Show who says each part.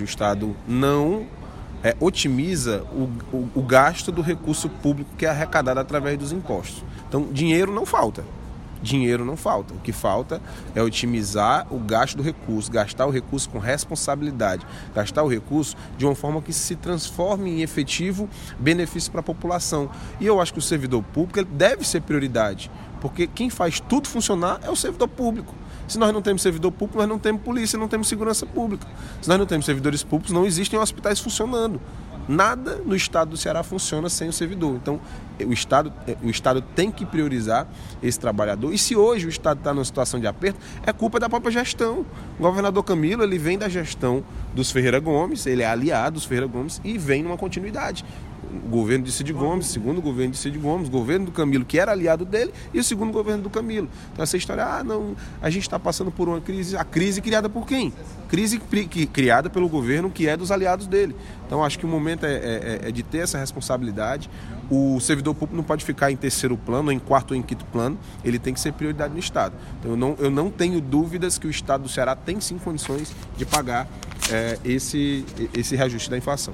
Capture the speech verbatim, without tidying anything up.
Speaker 1: Estado não é, otimiza o, o, o gasto do recurso público que é arrecadado através dos impostos. Então, dinheiro não falta. Dinheiro não falta. O que falta é otimizar o gasto do recurso, gastar o recurso com responsabilidade, gastar o recurso de uma forma que se transforme em efetivo benefício para a população. E eu acho que o servidor público ele deve ser prioridade, porque quem faz tudo funcionar é o servidor público. Se nós não temos servidor público, nós não temos polícia, não temos segurança pública. Se nós não temos servidores públicos, não existem hospitais funcionando. Nada no estado do Ceará funciona sem o servidor. Então, o estado, o estado tem que priorizar esse trabalhador. E se hoje o estado está numa situação de aperto, é culpa da própria gestão. O governador Camilo, ele vem da gestão dos Ferreira Gomes, ele é aliado dos Ferreira Gomes e vem numa continuidade. O governo de Cid Gomes, segundo governo de Cid Gomes, governo do Camilo, que era aliado dele, e o segundo governo do Camilo. Então essa história, ah, não, a gente está passando por uma crise, a crise criada por quem? Crise criada pelo governo que é dos aliados dele. Então acho que o momento é, é, é de ter essa responsabilidade. O servidor público não pode ficar em terceiro plano, ou em quarto ou em quinto plano, ele tem que ser prioridade no Estado. Então eu não, eu não tenho dúvidas que o Estado do Ceará tem sim condições de pagar é, esse, esse reajuste da inflação.